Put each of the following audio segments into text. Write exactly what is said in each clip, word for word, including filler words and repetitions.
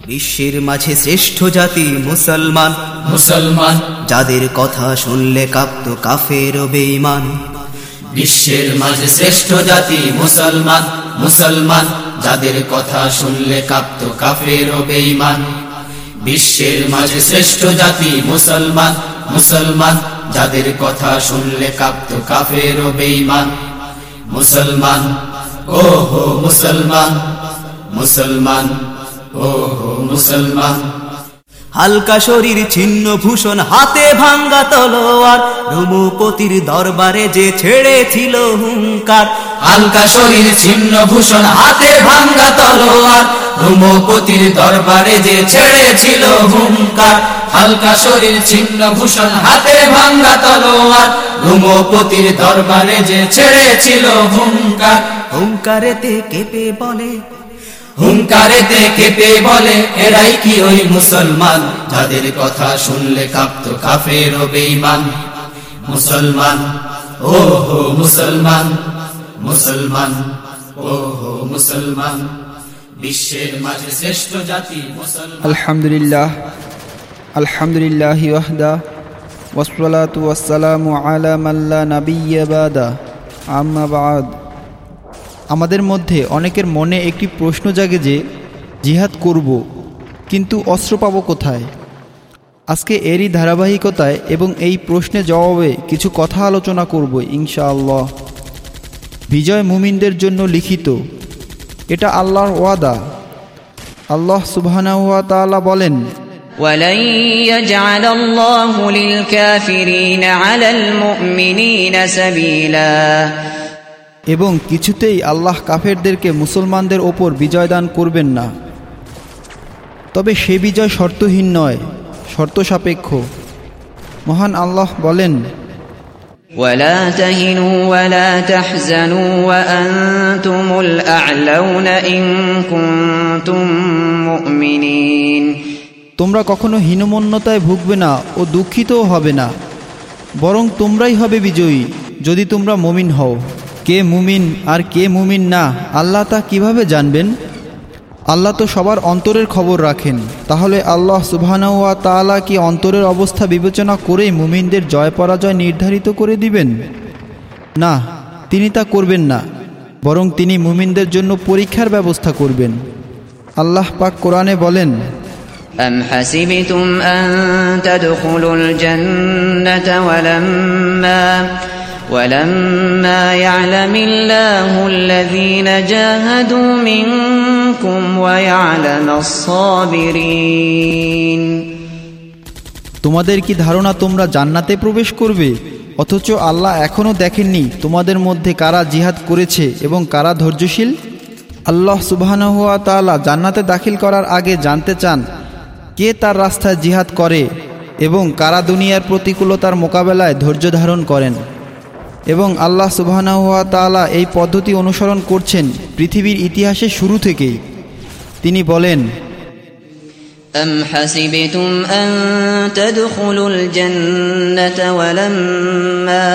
বিশ্বের মাঝে শ্রেষ্ঠ জাতি মুসলমান, মুসলমান যাদের কথা শুনলে কাঁপতো কাফের ও বেঈমান। বিশ্বের মাঝে শ্রেষ্ঠ জাতি মুসলমান, মুসলমান যাদের কথা শুনলে কাঁপতো কাফের ও বেঈমান। বিশ্বের মাঝে শ্রেষ্ঠ জাতি মুসলমান, মুসলমান যাদের কথা শুনলে কাঁপতো কাফের ও বেঈমান। মুসলমান ও হো মুসলমান, মুসলমান ও হো মুসলমান। হালকা শরীর ছিন্ন ভূষণ, হাতে ভাঙ্গা তলোয়ার, রঘুপতির দরবারে যে ছেড়েছিল হুঙ্কার। হালকা শরীর ছিন্ন ভূষণ, হাতে ভাঙ্গা তলোয়ার, রঘুপতির দরবারে যে ছেড়েছিল হুঙ্কার। হালকা শরীর ছিন্ন ভূষণ, হাতে ভাঙ্গা তলোয়ার, রঘুপতির দরবারে যে ছেড়েছিল হুঙ্কার। হুঙ্কারেতে কেঁপে বলে, হুঙ্কারেতে কেঁপে বলে, এরাই কি ওই মুসলমান যাদের কথা শুনলে কাঁপতো কাফের ও বেঈমান। মুসলমান ও হো মুসলমান, মুসলমান ও হো মুসলমান। বিশ্বের মাঝে শ্রেষ্ঠ জাতি মুসলমান। আলহামদুলিল্লাহ, আলহামদুলিল্লাহি ওয়াহদা, ওয়াসসালাতু ওয়াসসালামু আলা মান লা নাবিয়্যা বাদা, আম্মা বা'দ। আমাদের মধ্যে অনেকের মনে একটি প্রশ্ন জাগে যে জিহাদ করব, কিন্তু অস্ত্র পাব কোথায়? আজকে এরই ধারাবাহিকতায় এবং এই প্রশ্নের জবাবে কিছু কথা আলোচনা করব ইনশাআল্লাহ। বিজয় মুমিনদের জন্য লিখিত, এটা আল্লাহর ওয়াদা। আল্লাহ সুবহানাহু ওয়া তাআলা বলেন, ওয়ালান ইয়াজআলাল্লাহু লিল-কাফিরিনা আলাল মুমিনিনা সাবিলা। এবং কিছুতেই আল্লাহ কাফেরদেরকে মুসলমানদের ওপর বিজয় দান করবেন না। তবে সে বিজয় শর্তহীন নয়, শর্ত সাপেক্ষ। মহান আল্লাহ বলেন, ওয়ালা তাহিনু ওয়ালা তাহজানু ওয়া আনতুমুল আ'লাউনা ইন কুনতুম মুমিনিন। তোমরা কখনো হীনমন্যতায় ভুগবে না ও দুঃখিতও হবে না, বরং তোমরাই হবে বিজয়ী যদি তোমরা মুমিন হও। কে মুমিন আর কে মুমিন না আল্লাহ তা কিভাবে জানবেন? আল্লাহ তো সবার অন্তরের খবর রাখেন। তাহলে আল্লাহ সুবহানাহু ওয়া তাআলা কি অন্তরের অবস্থা বিবেচনা করেই মুমিনদের জয় পরাজয় নির্ধারিত করে দিবেন? না, তিনি তা করবেন না, বরং তিনি মুমিনদের জন্য পরীক্ষার ব্যবস্থা করবেন। আল্লাহ পাক কোরআনে বলেন, أم حسبتم أن تدخلوا الجنة ولما ولما يعلم الله الذين جاهدوا منكم ويعلم الصابرين। তোমাদের কি ধারণা তোমরা জান্নাতে প্রবেশ করবে, অথচ আল্লাহ এখনো দেখেননি তোমাদের মধ্যে কারা জিহাদ করেছে এবং কারা ধৈর্যশীল? আল্লাহ সুবহানাহু ওয়া তাআলা জান্নাতে দাখিল করার আগে জানতে চান কে তার রাস্তায় জিহাদ করে এবং কারা দুনিয়ার প্রতিকূলতার মোকাবেলায় ধৈর্য ধারণ করেন। এবং আল্লাহ সুবহানাহু ওয়া তাআলা এই পদ্ধতি অনুসরণ করছেন পৃথিবীর ইতিহাসের শুরু থেকেই। তিনি বলেন, أم حسبتم أن تدخلوا الجنة ولما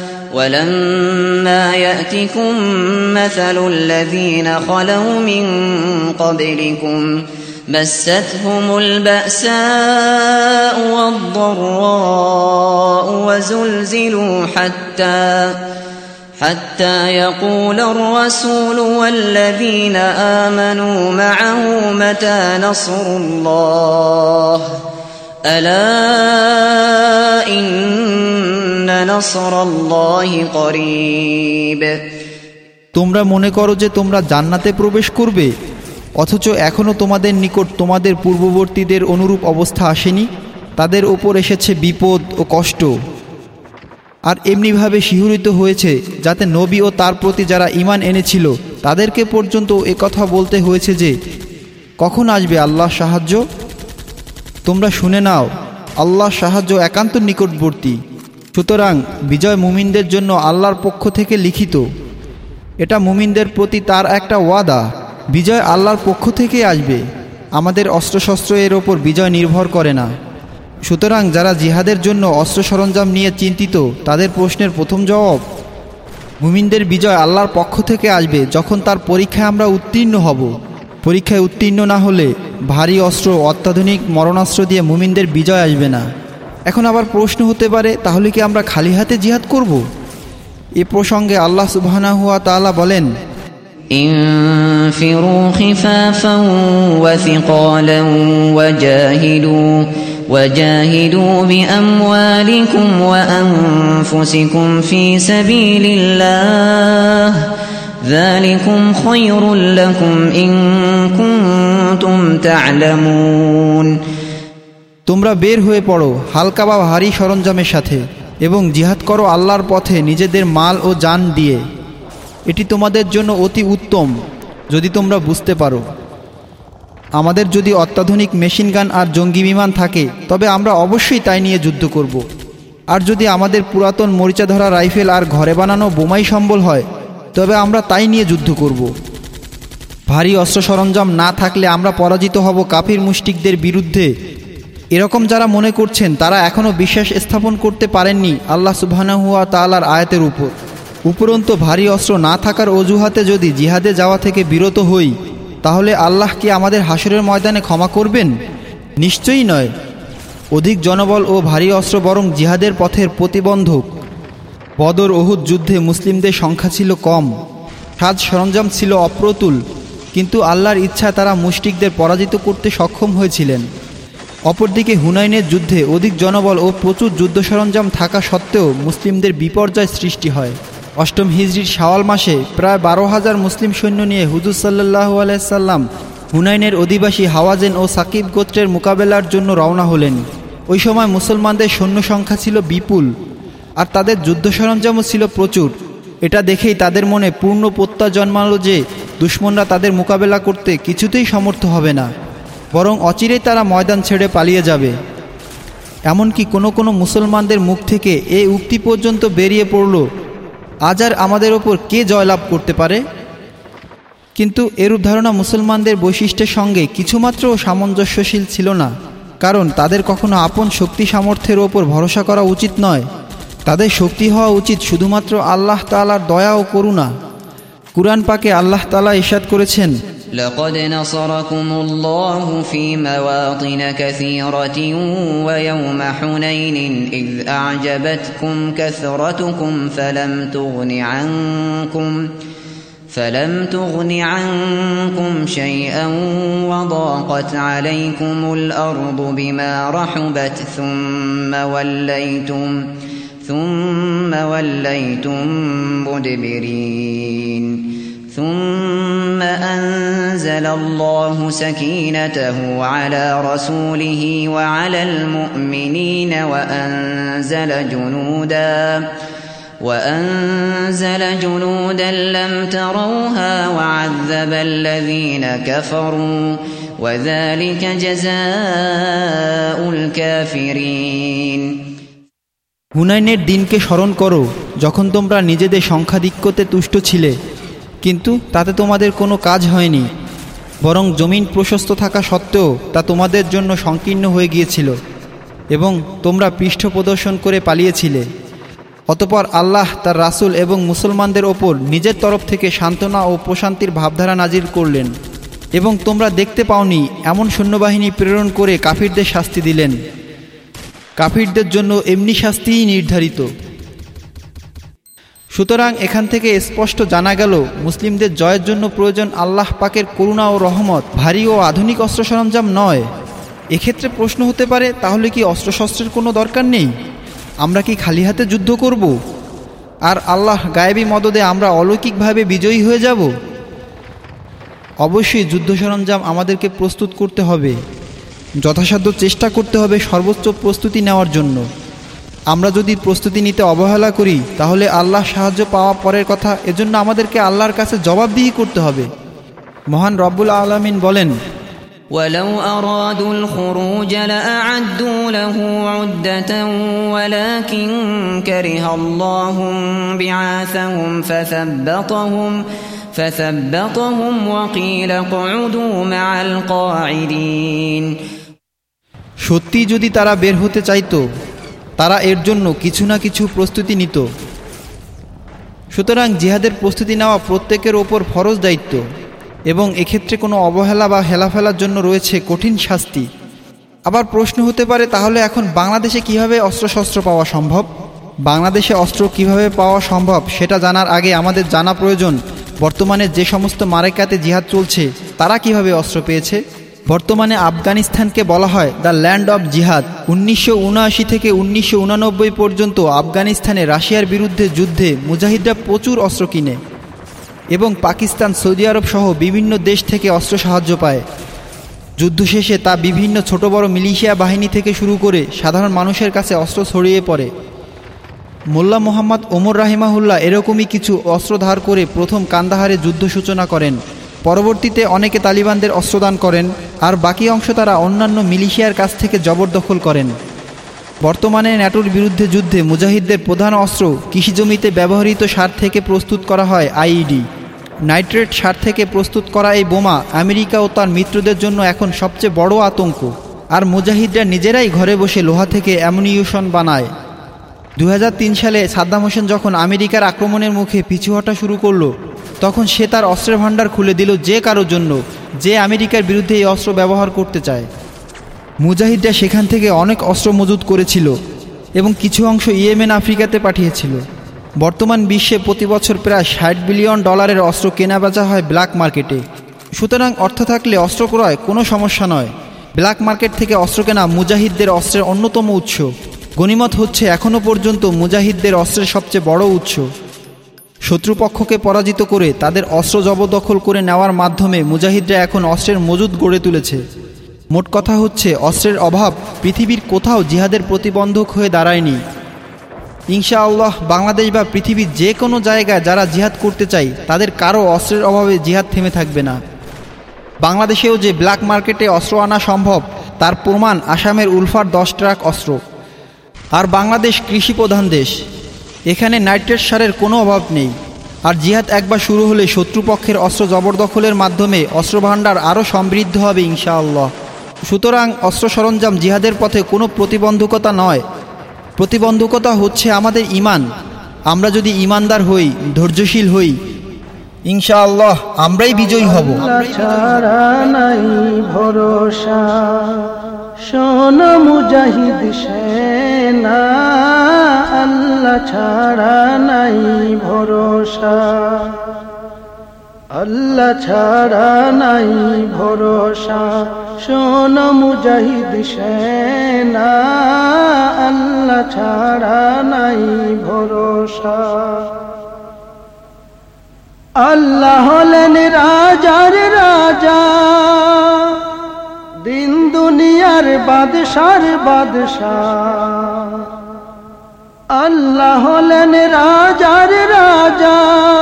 ولما يأتكم مثل الذين خلوا من قبلكم مستهم البأساء والضراء وزلزلوا حتى حتى يقول الرسول والذين آمنوا معه متى نصر الله ألا إن نصر الله قريب। তোমরা মনে করো যে তোমরা জান্নাতে প্রবেশ করবে, অথচ এখনো তোমাদের নিকট তোমাদের পূর্ববর্তীদের অনুরূপ অবস্থা আসেনি। তাদের ওপর এসেছে বিপদ ও কষ্ট, আর এমনিভাবে শিহরিত হয়েছে যাতে নবী ও তার প্রতি যারা ঈমান এনেছিল তাদেরকে পর্যন্ত একথা বলতে হয়েছে যে কখন আসবে আল্লাহর সাহায্য। তোমরা শুনে নাও, আল্লাহর সাহায্য একান্ত নিকটবর্তী। সুতরাং বিজয় মুমিনদের জন্য আল্লাহর পক্ষ থেকে লিখিত, এটা মুমিনদের প্রতি তার একটা ওয়াদা। বিজয় আল্লাহর পক্ষ থেকে আসবে, আমাদের অস্ত্রশস্ত্র এর ওপর বিজয় নির্ভর করে না। সুতরাং যারা জিহাদের জন্য অস্ত্র সরঞ্জাম নিয়ে চিন্তিত তাদের প্রশ্নের প্রথম জবাব, মুমিনদের বিজয় আল্লাহর পক্ষ থেকে আসবে যখন তার পরীক্ষায় আমরা উত্তীর্ণ হব। পরীক্ষায় উত্তীর্ণ না হলে ভারী অস্ত্র, অত্যাধুনিক মরণাস্ত্র দিয়ে মুমিনদের বিজয় আসবে না। এখন আবার প্রশ্ন হতে পারে, তাহলে কি আমরা খালি হাতে জিহাদ করব? এ প্রসঙ্গে আল্লাহ সুবহানাহু ওয়া তাআলা বলেন, ইনফিরু খিফাফান ওয়া সিকালান ওয়াজাহিদু ওয়াজাহিদু বিআমওয়ালিকুম ওয়া আনফুসিকুম ফি সাবিলিল্লাহ যালিকুম খায়রুল লাকুম ইন কুনতুম তা'লামুন। তোমরা বের হয়ে পড়ো হালকা বা ভারী সরঞ্জামের সাথে এবং জিহাদ করো আল্লাহর পথে নিজেদের মাল ও জান দিয়ে। এটি তোমাদের জন্য অতি উত্তম যদি তোমরা বুঝতে পারো। আমাদের যদি অত্যাধুনিক মেশিন গান আর জঙ্গি বিমান থাকে তবে আমরা অবশ্যই তাই নিয়ে যুদ্ধ করব। আর যদি আমাদের পুরাতন মরিচা ধরা রাইফেল আর ঘরে বানানো বোমাই সম্বল হয় তবে আমরা তাই নিয়ে যুদ্ধ করব। ভারী অস্ত্র সরঞ্জাম না থাকলে আমরা পরাজিত হব কাফির মুশরিকদের বিরুদ্ধে। এরকম যারা মনে করছেন তারা এখনও বিশ্বাস স্থাপন করতে পারেননি আল্লাহ সুবহানাহু ওয়া তাআলার আয়াতের উপর। উপরন্তু ভারী অস্ত্র না থাকার অজুহাতে যদি জিহাদে যাওয়া থেকে বিরত হই তাহলে আল্লাহ কি আমাদের হাসরের ময়দানে ক্ষমা করবেন? নিশ্চয়ই নয়। অধিক জনবল ও ভারী অস্ত্র বরং জিহাদের পথের প্রতিবন্ধক। বদর ওহুদ যুদ্ধে মুসলিমদের সংখ্যা ছিল কম, সাজ সরঞ্জাম ছিল অপ্রতুল, কিন্তু আল্লাহর ইচ্ছা তারা মুশরিকদের পরাজিত করতে সক্ষম হয়েছিলেন। অপরদিকে হুনাইনের যুদ্ধে অধিক জনবল ও প্রচুর যুদ্ধ সরঞ্জাম থাকা সত্ত্বেও মুসলিমদের বিপর্যয় সৃষ্টি হয়। অষ্টম হিজরির শাওয়াল মাসে প্রায় বারো হাজার মুসলিম সৈন্য নিয়ে হুজুর সাল্লাল্লাহু আলাইহি সাল্লাম হুনাইনের অধিবাসী হাওয়াজেন ও সাকিব গোত্রের মোকাবেলার জন্য রওনা হলেন। ওই সময় মুসলমানদের সৈন্য সংখ্যা ছিল বিপুল আর তাদের যুদ্ধ সরঞ্জামও ছিল প্রচুর। এটা দেখেই তাদের মনে পূর্ণ প্রত্যয় জন্মালো যে দুশমনরা তাদের মোকাবেলা করতে কিছুতেই সমর্থ হবে না, বরং অচিরেই তারা ময়দান ছেড়ে পালিয়ে যাবে। এমনকি কোনো কোনো মুসলমানদের মুখ থেকে এই উক্তি পর্যন্ত বেরিয়ে পড়ল, আজ আর আমাদের ওপর কে জয়লাভ করতে পারে? কিন্তু এরূপ ধারণা মুসলমানদের বৈশিষ্ট্যের সঙ্গে কিছুমাত্র সামঞ্জস্যশীল ছিল না, কারণ তাদের কখনো আপন শক্তি সামর্থ্যের ওপর ভরসা করা উচিত নয়। তাদের শক্তি হওয়া উচিত শুধুমাত্র আল্লাহ তাআলার দয়া ও করুণা। কুরআন পাকে আল্লাহ তাআলা ইরশাদ করেছেন, لقد نصركم الله في مواطن كثيرة ويوم حنين إذ أعجبتكم كثرتكم فلم تغن عنكم فلم تغن عنكم شيئا وضاقت عليكم الأرض بما رحبت ثم وليتم ثم وليتم مدبرين ثم أنزل الله سكينته على رسوله وعلى المؤمنين وأنزل جنودا وأنزل جنودا لم تروها وعذب الذين كفروا وذلك جزاء الكافرين। হুনাইনের দিনকে স্মরণ করো যখন তোমরা নিজেদের সংখ্যাধিক্যতে তুষ্ট ছিলে, কিন্তু তাতে তোমাদের কোনো কাজ হয়নি, বরং জমিন প্রশস্ত থাকা সত্ত্বেও তা তোমাদের জন্য সংকীর্ণ হয়ে গিয়েছিল এবং তোমরা পৃষ্ঠ প্রদর্শন করে পালিয়েছিলে। অতঃপর আল্লাহ তার রাসূল এবং মুসলমানদের ওপর নিজের তরফ থেকে সান্ত্বনা ও প্রশান্তির ভাবধারা নাজিল করলেন এবং তোমরা দেখতে পাওনি এমন সৈন্যবাহিনী প্রেরণ করে কাফিরদের শাস্তি দিলেন। কাফিরদের জন্য এমনি শাস্তিই নির্ধারিত। সুতরাং এখান থেকে স্পষ্ট জানা গেল মুসলিমদের জয়ের জন্য প্রয়োজন আল্লাহ পাকের করুণা ও রহমত, ভারী ও আধুনিক অস্ত্র সরঞ্জাম নয়। এক্ষেত্রে প্রশ্ন হতে পারে, তাহলে কি অস্ত্রশস্ত্রের কোনো দরকার নেই? আমরা কি খালি হাতে যুদ্ধ করব আর আল্লাহ গায়েবী মদদে আমরা অলৌকিকভাবে বিজয়ী হয়ে যাব? অবশ্যই যুদ্ধ সরঞ্জাম আমাদেরকে প্রস্তুত করতে হবে, যথাসাধ্য চেষ্টা করতে হবে সর্বোচ্চ প্রস্তুতি নেওয়ার জন্য। আমরা যদি প্রস্তুতি নিতে অবহেলা করি তাহলে আল্লাহ সাহায্য পাওয়া পরের কথা, এজন্য আমাদেরকে আল্লাহর কাছে জবাবদিহি করতে হবে। মহান রব্বুল আলামিন বলেন, ولو أرادوا الخروج لأعدوا له عدة ولكن كره الله بعاثهم فثبطهم فثبطهم وقيل اقعدوا مع القاعدين। সত্যি যদি তারা বের হতে চাইতো তারা এর জন্য কিছু না কিছু প্রস্তুতি নিত। সুতরাং জিহাদের প্রস্তুতি নেওয়া প্রত্যেকের ওপর ফরজ দায়িত্ব। এবং এক্ষেত্রে কোনো অবহেলা বা হেলাফেলার জন্য রয়েছে কঠিন শাস্তি। আবার প্রশ্ন হতে পারে, তাহলে এখন বাংলাদেশে কিভাবে অস্ত্রশস্ত্র পাওয়া সম্ভব? বাংলাদেশে অস্ত্র কিভাবে পাওয়া সম্ভব সেটা জানার আগে আমাদের জানা প্রয়োজন বর্তমানে যে সমস্ত মারেকাতে জিহাদ চলছে তারা কিভাবে অস্ত্র পেয়েছে। বর্তমানে আফগানিস্তানকে বলা হয় দ্য ল্যান্ড অব জিহাদ। উনিশশো উনআশি থেকে উনিশশো উনানব্বই পর্যন্ত আফগানিস্তানে রাশিয়ার বিরুদ্ধে যুদ্ধে মুজাহিদরা প্রচুর অস্ত্র কিনে এবং পাকিস্তান, সৌদি আরব সহ বিভিন্ন দেশ থেকে অস্ত্র সাহায্য পায়। যুদ্ধ শেষে তা বিভিন্ন ছোট বড় মিলিশিয়া বাহিনী থেকে শুরু করে সাধারণ মানুষের কাছে অস্ত্র ছড়িয়ে পড়ে। মোল্লা মোহাম্মদ ওমর রাহিমাহুল্লাহ এরকমই কিছু অস্ত্র ধার করে প্রথম কান্দাহারে যুদ্ধ সূচনা করেন। পরবর্তীতে অনেকে তালিবানদের অস্ত্রদান করেন, আর বাকি অংশ তারা অন্যান্য মিলিশিয়ার কাছ থেকে জবরদখল করেন। বর্তমানে ন্যাটোর বিরুদ্ধে যুদ্ধে মুজাহিদদের প্রধান অস্ত্র কৃষিজমিতে ব্যবহৃত সার থেকে প্রস্তুত করা হয় আইইডি। নাইট্রেট সার থেকে প্রস্তুত করা এই বোমা আমেরিকা ও তার মিত্রদের জন্য এখন সবচেয়ে বড় আতঙ্ক। আর মুজাহিদরা নিজেরাই ঘরে বসে লোহা থেকে অ্যামুনিশন বানায়। দু হাজার তিন সালে সাদ্দাম হোসেন যখন আমেরিকার আক্রমণের মুখে পিছু হটা শুরু করলো, তখন সে তার অস্ত্রের ভাণ্ডার খুলে দিল যে কারোর জন্য যে আমেরিকার বিরুদ্ধে এই অস্ত্র ব্যবহার করতে চায়। মুজাহিদরা সেখান থেকে অনেক অস্ত্র মজুত করেছিল এবং কিছু অংশ ইয়েমেন, আফ্রিকাতে পাঠিয়েছিল। বর্তমান বিশ্বে প্রতি বছর প্রায় ষাট বিলিয়ন ডলারের অস্ত্র কেনা বেচা হয় ব্ল্যাক মার্কেটে। সুতরাং অর্থ থাকলে অস্ত্র ক্রয় কোনো সমস্যা নয়। ব্ল্যাক মার্কেট থেকে অস্ত্র কেনা মুজাহিদদের অস্ত্রের অন্যতম উৎস। গনিমত হচ্ছে এখনও পর্যন্ত মুজাহিদদের অস্ত্রের সবচেয়ে বড় উৎস। শত্রুপক্ষকে পরাজিত করে তাদের অস্ত্র জবরদখল করে নেওয়ার মাধ্যমে মুজাহিদরা এখন অস্ত্রের মজুদ গড়ে তুলেছে। মোট কথা হচ্ছে, অস্ত্রের অভাব পৃথিবীর কোথাও জিহাদের প্রতিবন্ধক হয়ে দাঁড়ায়নি। ইনশাআল্লাহ বাংলাদেশ বা পৃথিবীর যে কোনো জায়গায় যারা জিহাদ করতে চায় তাদের কারো অস্ত্রের অভাবে জিহাদ থেমে থাকবে না। বাংলাদেশেও যে ব্ল্যাক মার্কেটে অস্ত্র আনা সম্ভব তার প্রমাণ আসামের উলফার দশ ট্রাক অস্ত্র। আর বাংলাদেশ কৃষি প্রধান দেশ, এখানে নাইট্রেট সারের কোনো অভাব নেই। আর জিহাদ একবার শুরু হলে শত্রুপক্ষের অস্ত্র জবরদখলের মাধ্যমে অস্ত্রভাণ্ডার আরও সমৃদ্ধ হবে ইনশাআল্লাহ। সুতরাং অস্ত্র সরঞ্জাম জিহাদের পথে কোনো প্রতিবন্ধকতা নয়। প্রতিবন্ধকতা হচ্ছে আমাদের ঈমান। আমরা যদি ঈমানদার হই, ধৈর্যশীল হই, ইনশাআল্লাহ আমরাই বিজয়ী হব। ছাড়া নাই ভরসা, শোন মুজাহিদ সেনা, আল্লাহ ছাড়া নাই ভরসা, আল্লাহ ছাড়া নাই ভরসা, শোন মুজাহিদ সেনা, আল্লাহ ছাড়া নাই ভরসা। আল্লাহ হলেন রাজার রাজা, দিন দুনিয়ার বাদশার বাদশাহ। আল্লাহ হলেন রাজার রাজা,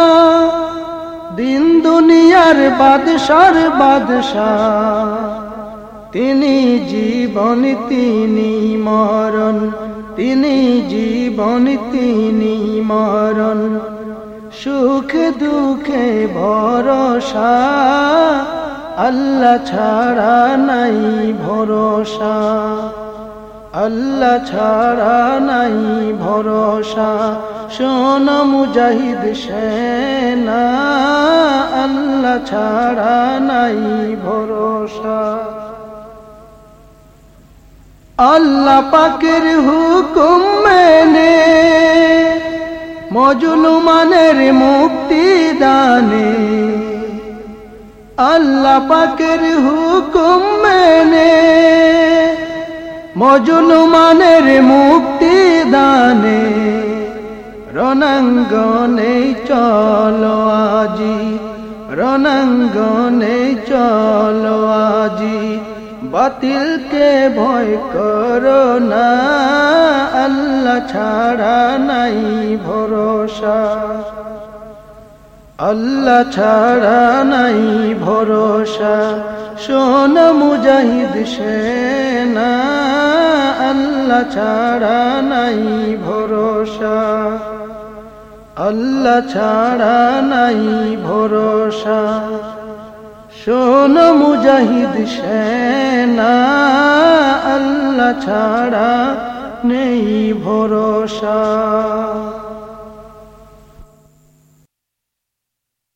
দিন দুনিয়ার বাদশার বাদশাহ। তিনি জীবন তিনি মরণ, তিনি জীবন তিনি মরণ, সুখ দুঃখে ভরসা, আল্লাহ ছাড়া নাই ভরসা, আল্লাহ ছাড়া নাই ভরসা। শোন মুজাহিদ সেনা, আল্লাহ ছাড়া নাই ভরসা। আল্লাহ পাকের হুকুম মেনে মজলুমানের মুক্তি দানে, আল্লাহ পাকের হুকুম মেনে মজলুমানের মুক্তি দানে। রণাঙ্গনে চলো আজি, রণাঙ্গনে চলো আজি, বাতিলকে ভয় করো না, আল্লাহ ছাড়া নাই ভরসা, আল্লাহ ছাড়া নাই ভরসা। শোন মুজাহিদ সেনা, আল্লাহ ছাড়া নাই ভরসা, আল্লাহ ছাড়া নাই ভরসা। শোন মুজাহিদ সেনা, আল্লাহ ছাড়া নেই ভরসা।